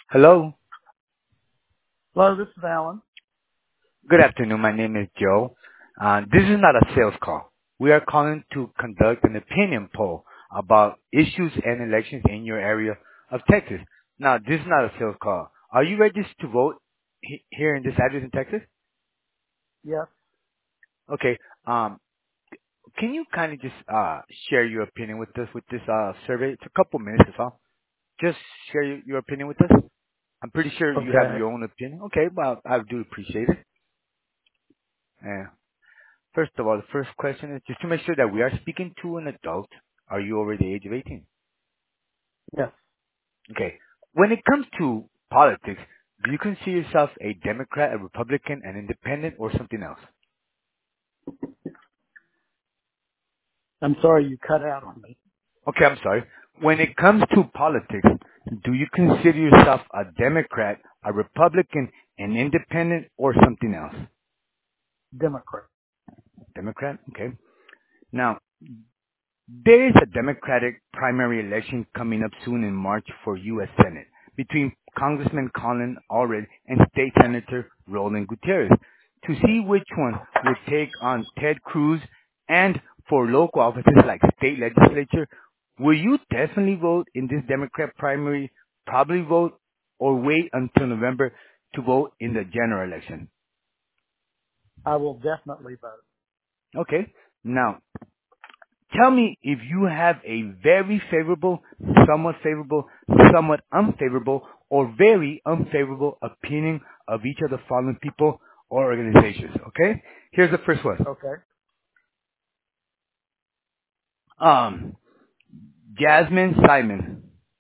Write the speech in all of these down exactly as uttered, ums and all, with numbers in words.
Hello. Hello, this is Alan. Good afternoon. My name is Joe. Uh, this is not a sales call. We are calling to conduct an opinion poll about issues and elections in your area of Texas. Now, this is not a sales call. Are you registered to vote he- here in this address in Texas? Yes, Okay. Um, can you kind of just uh, share your opinion with us with this uh, survey? It's a couple minutes or so. Just share your, your opinion with us. I'm pretty sure you have okay. your own opinion. Okay, well, I do appreciate it. Yeah. First of all, the first question is just to make sure that we are speaking to an adult. Are you over the age of eighteen? Yes, Okay. When it comes to politics, do you consider yourself a Democrat, a Republican, an independent, or something else? I'm sorry you cut out on me. Okay, I'm sorry. When it comes to politics, do you consider yourself a Democrat, a Republican, an independent, or something else? Democrat. Democrat? Okay. Now, there is a Democratic primary election coming up soon in March for U S. Senate between Congressman Colin Allred and State Senator Roland Gutierrez to see which one would take on Ted Cruz, and for local offices like state legislature. Will you definitely vote in this Democrat primary, probably vote, or wait until November to vote in the general election? I will definitely vote. Okay. Now, tell me if you have a very favorable, somewhat favorable, somewhat unfavorable, or very unfavorable opinion of each of the following people or organizations. Okay? Here's the first one. Okay. Um, Jasmine Simon.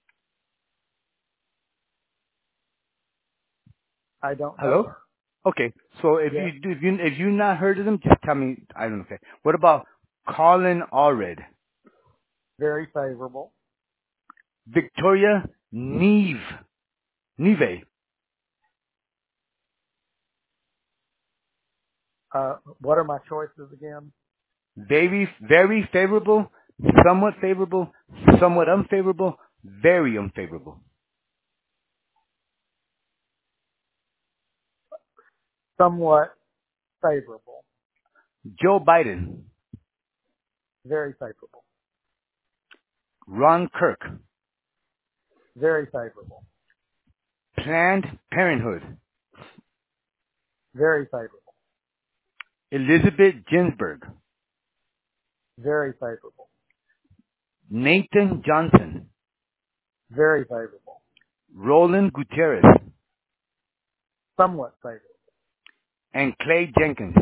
I don't know Hello? her. Okay. So if Yes, you do, if you if you not heard of them, just tell me. I don't know. Okay. What about Colin Allred, very favorable. Victoria Neve, Neve? Uh, what are my choices again? Very, very favorable, somewhat favorable, somewhat unfavorable, very unfavorable. Somewhat favorable. Joe Biden, Very favorable. Ron Kirk, Very favorable. Planned Parenthood, Very favorable. Elizabeth Ginsburg, Very favorable. Nathan Johnson, Very favorable. Roland Gutierrez, Somewhat favorable. and Clay Jenkins.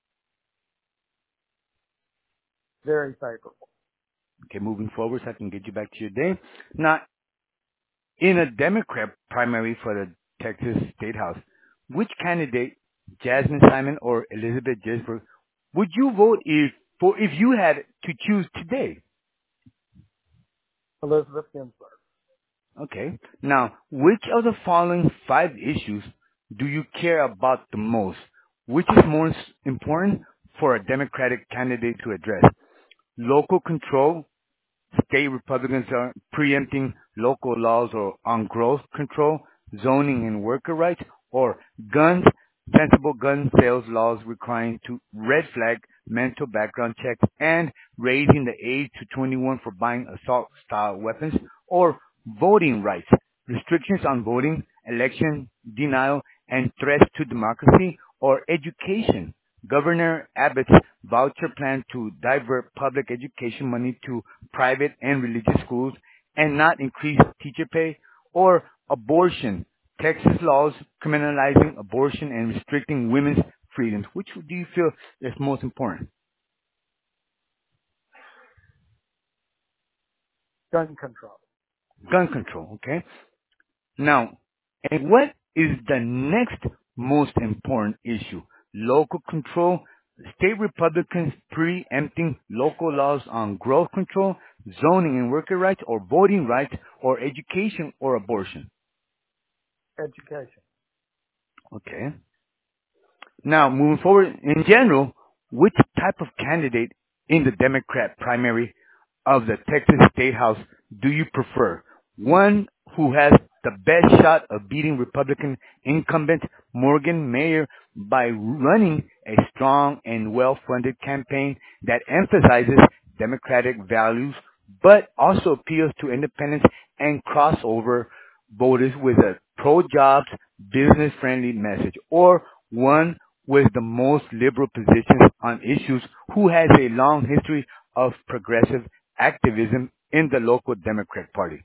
Very favorable. Okay, moving forward so I can get you back to your day. Now, in a Democrat primary for the Texas State House, which candidate, Jasmine Simon or Elizabeth Ginsburg, would you vote if for if you had to choose today? Elizabeth Ginsburg. Okay. Now, which of the following five issues do you care about the most? Which is more s- important for a Democratic candidate to address? Local control, state Republicans are preempting local laws or on growth control, zoning and worker rights, or guns, sensible gun sales laws requiring to red flag mental background checks and raising the age to twenty-one for buying assault style weapons, or voting rights, restrictions on voting, election denial, and threats to democracy, or education. Governor Abbott's voucher plan to divert public education money to private and religious schools and not increase teacher pay, or abortion, Texas laws criminalizing abortion and restricting women's freedoms. Which do you feel is most important? Gun control. Gun control, okay? Now, and what is the next most important issue? Local control, state Republicans preempting local laws on growth control, zoning and worker rights, or voting rights, or education or abortion. Education. Okay. Now, moving forward, in general, which type of candidate in the Democrat primary of the Texas State House do you prefer? One who has the best shot of beating Republican incumbent Morgan Mayer by running a strong and well-funded campaign that emphasizes democratic values but also appeals to independents and crossover voters with a pro-jobs, business-friendly message, or one with the most liberal positions on issues who has a long history of progressive activism in the local Democrat Party.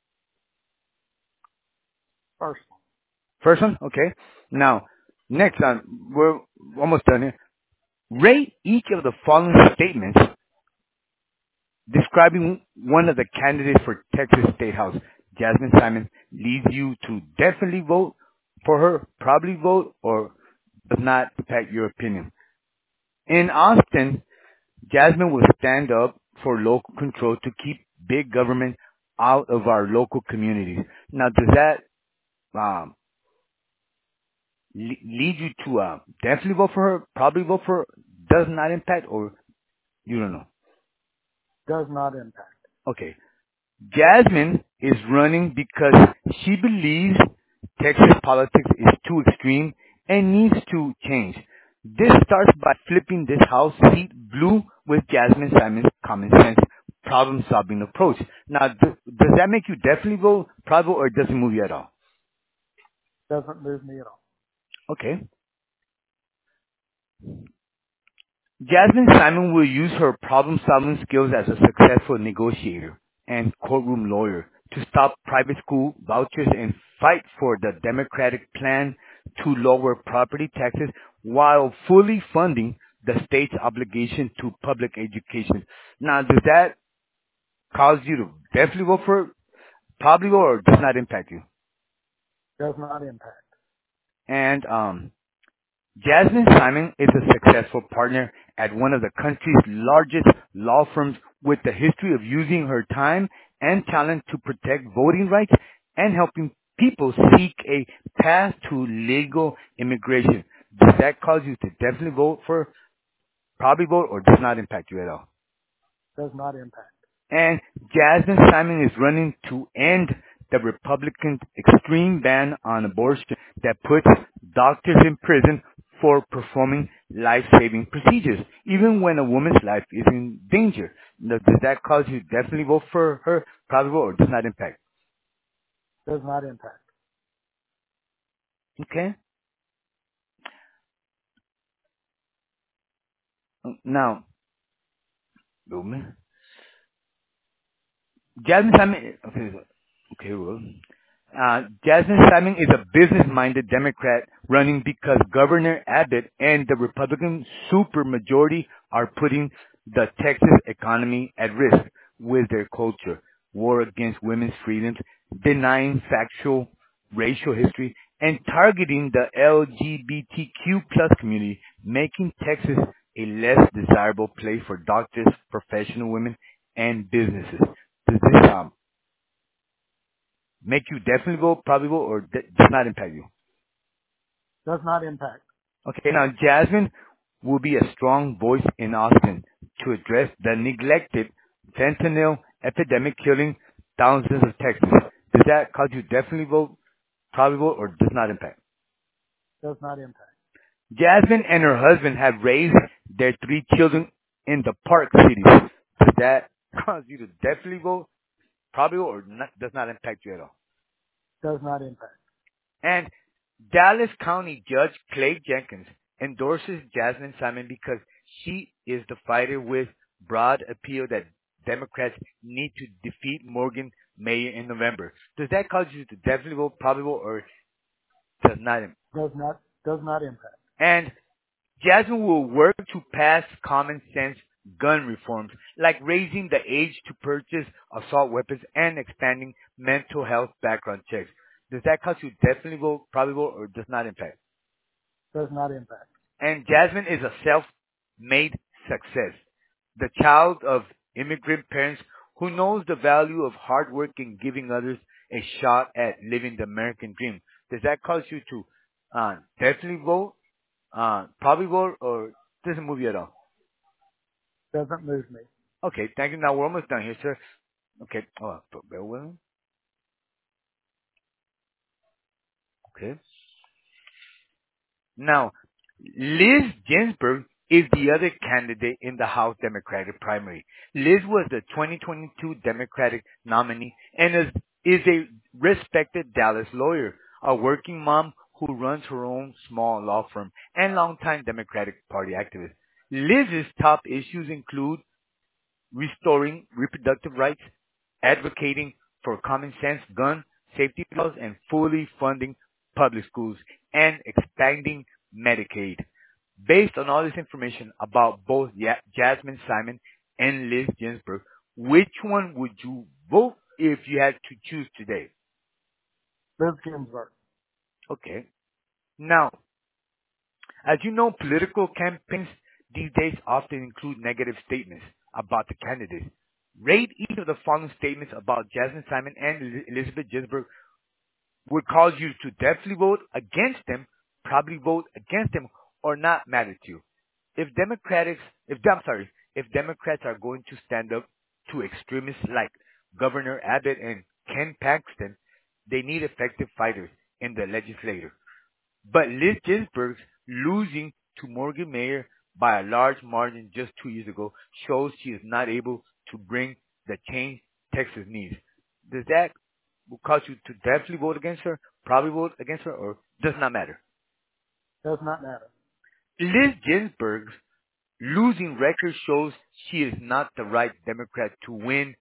First one. First one? Okay. Now, next on, we're almost done here. Rate each of the following statements describing one of the candidates for Texas State House. Jasmine Simon leads you to definitely vote for her, probably vote, or does not impact your opinion. In Austin, Jasmine will stand up for local control to keep big government out of our local communities. Now, does that um, le- lead you to uh, definitely vote for her, probably vote for her, does not impact, or you don't know? Does not impact. Okay. Jasmine is running because she believes Texas politics is too extreme and needs to change. This starts by flipping this House seat blue with Jasmine Simon's common sense problem-solving approach. Now, th- does that make you definitely vote probably, or does it move you at all? Doesn't move me at all. Okay. Jasmine Simon will use her problem-solving skills as a successful negotiator and courtroom lawyer to stop private school vouchers and fight for the Democratic plan to lower property taxes while fully funding the state's obligation to public education. Now, does that cause you to definitely vote for her, probably vote, or does not impact you? Does not impact. And um, Jasmine Simon is a successful partner at one of the country's largest law firms with a history of using her time and talent to protect voting rights and helping people seek a path to legal immigration. Does that cause you to definitely vote for, probably vote, or does not impact you at all? Does not impact. And Jasmine Simon is running to end the Republican extreme ban on abortion that puts doctors in prison for performing life-saving procedures, even when a woman's life is in danger. Now, does that cause you to definitely vote for her, probably vote, or does not impact? Does not impact. Okay? Now, Jasmine Simon, okay, okay, well, uh, Jasmine Simon is a business-minded Democrat running because Governor Abbott and the Republican supermajority are putting the Texas economy at risk with their culture, war against women's freedoms, denying factual racial history, and targeting the L G B T Q plus community, making Texas a less desirable place for doctors, professional women, and businesses. Does this um, make you definitely vote, probably vote, or d- does not impact you? Does not impact. Okay, now Jasmine will be a strong voice in Austin to address the neglected fentanyl epidemic killing thousands of Texans. Does that cause you definitely vote, probably vote, or does not impact? Does not impact. Jasmine and her husband have raised their three children in the Park cities. Does that cause you to definitely vote, probably vote, or not, does not impact you at all? Does not impact. And Dallas County Judge Clay Jenkins endorses Jasmine Simon because she is the fighter with broad appeal that Democrats need to defeat Morgan Mayer in November. Does that cause you to definitely vote, probably vote, or does not? Does not. Does not impact. And Jasmine will work to pass common sense gun reforms, like raising the age to purchase assault weapons and expanding mental health background checks. Does that cause you definitely vote, probably vote, or does not impact? Does not impact. And Jasmine is a self-made success, the child of immigrant parents who knows the value of hard work and giving others a shot at living the American dream. Does that cause you to uh, definitely vote, uh, probably vote, or doesn't move you at all? Doesn't move me. Okay, thank you. Now we're almost done here, sir. Okay. Oh, bear with me. Okay. Now, Liz Ginsburg is the other candidate in the House Democratic primary. Liz was the twenty twenty-two Democratic nominee and is, is a respected Dallas lawyer, a working mom who runs her own small law firm, and longtime Democratic Party activist. Liz's top issues include restoring reproductive rights, advocating for common sense gun safety laws, and fully funding public schools and expanding Medicaid. Based on all this information about both Ya- Jasmine Simon and Liz Ginsburg, which one would you vote if you had to choose today? Liz Ginsburg. Okay. Now, as you know, political campaigns these days often include negative statements about the candidates. Rate each of the following statements about Jasmine Simon and Eli- Elizabeth Ginsburg would cause you to definitely vote against them, probably vote against them, or not matter to you. If Democrats, if I'm sorry, if Democrats are going to stand up to extremists like Governor Abbott and Ken Paxton, they need effective fighters in the legislature. But Liz Ginsburg's losing to Morgan Mayer by a large margin just two years ago shows she is not able to bring the change Texas needs. Does that cause you to definitely vote against her, probably vote against her, or does not matter? Does not matter. Liz Ginsburg's losing record shows she is not the right Democrat to win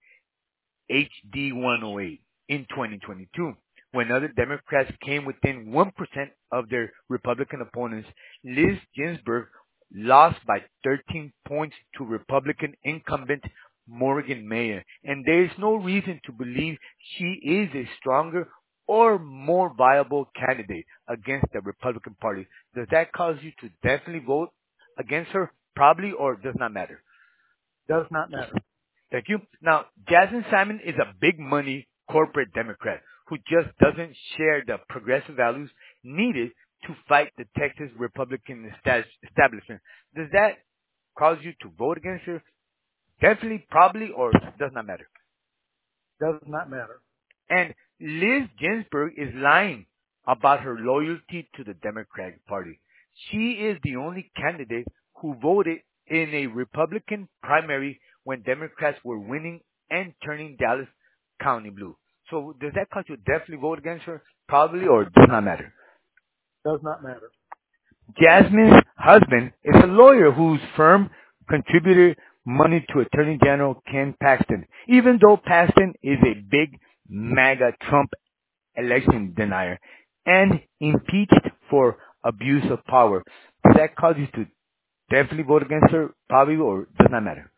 H D one oh eight in twenty twenty-two. When other Democrats came within one percent of their Republican opponents, Liz Ginsburg lost by thirteen points to Republican incumbent Morgan Mayer. And there is no reason to believe she is a stronger or more viable candidate against the Republican Party. Does that cause you to definitely vote against her? Probably, or does not matter? Does not matter. Thank you. Now, Jasmine Simon is a big money corporate Democrat who just doesn't share the progressive values needed to fight the Texas Republican esta- establishment. Does that cause you to vote against her? Definitely, probably, or does not matter? Does not matter. And Liz Ginsburg is lying about her loyalty to the Democratic Party. She is the only candidate who voted in a Republican primary when Democrats were winning and turning Dallas County blue. So does that cause you to definitely vote against her? Probably, or does not matter? Does not matter. Jasmine's husband is a lawyer whose firm contributed money to Attorney General Ken Paxton, even though Paxton is a big MAGA Trump election denier and impeached for abuse of power. Does that cause you to definitely vote against her? Probably, or does not matter?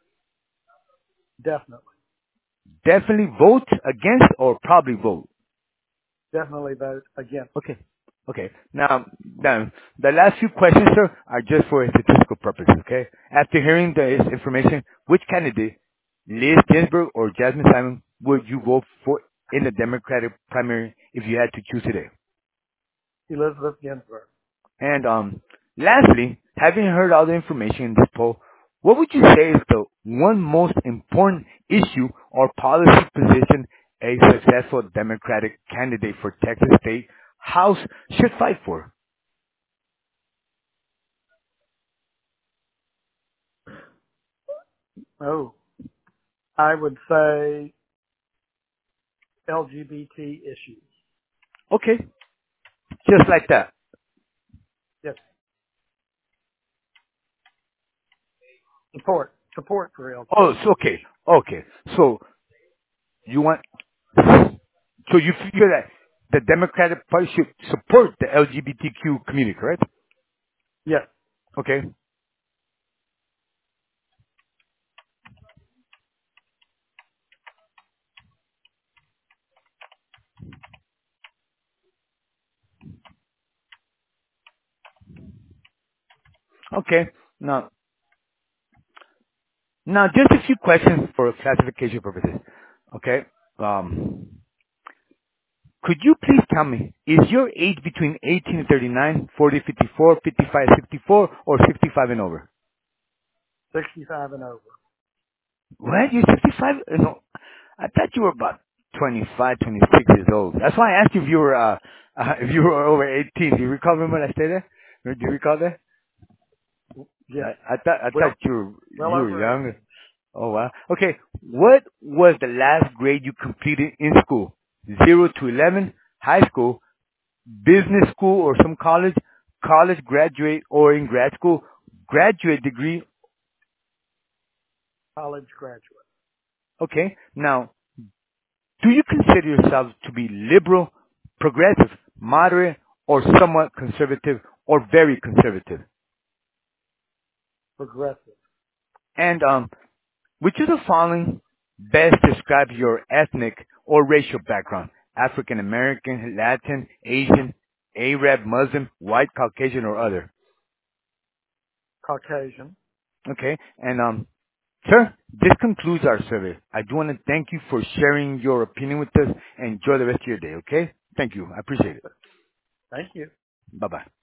Definitely. Definitely vote against or probably vote? Definitely vote against. Okay. Okay. Now, now, the last few questions, sir, are just for statistical purposes, okay? After hearing this information, which candidate, Liz Ginsburg or Jasmine Simon, would you vote for in the Democratic primary if you had to choose today? Elizabeth Ginsburg. And um, lastly, having heard all the information in this poll, what would you say is the one most important issue or policy position a successful Democratic candidate for Texas State House should fight for? Oh, I would say L G B T issues. Okay, just like that. Yes. Support. Support for Oh, L G B T. so okay, okay. So you want, so you feel that the Democratic Party should support the L G B T Q community, correct? Yes. Okay, okay. Now, now just a few questions for classification purposes. Okay. Um, could you please tell me, is your age between eighteen and thirty-nine, forty, fifty-four, fifty-five, sixty-four, or sixty-five and over? sixty-five and over. What? You're sixty-five? No, I thought you were about twenty-five, twenty-six years old. That's why I asked you if you were uh, Uh, if you were over eighteen, do you recall? Remember when I stayed there? Do you recall that? Yes. I, I thought I Well, thought you were well you were over young. eighteen. Oh wow. Okay. What was the last grade you completed in school? Zero to eleven, high school, business school or some college, college graduate or in grad school, graduate degree. College graduate. Okay. Now, do you consider yourself to be liberal, progressive, moderate, or somewhat conservative or very conservative? Progressive. And um, which of the following best describes your ethnic or racial background? African American, Latin, Asian, Arab, Muslim, white, Caucasian, or other? Caucasian. Okay. And um, sir, this concludes our survey. I do want to thank you for sharing your opinion with us and enjoy the rest of your day, okay? Thank you. I appreciate it. Thank you. Bye-bye.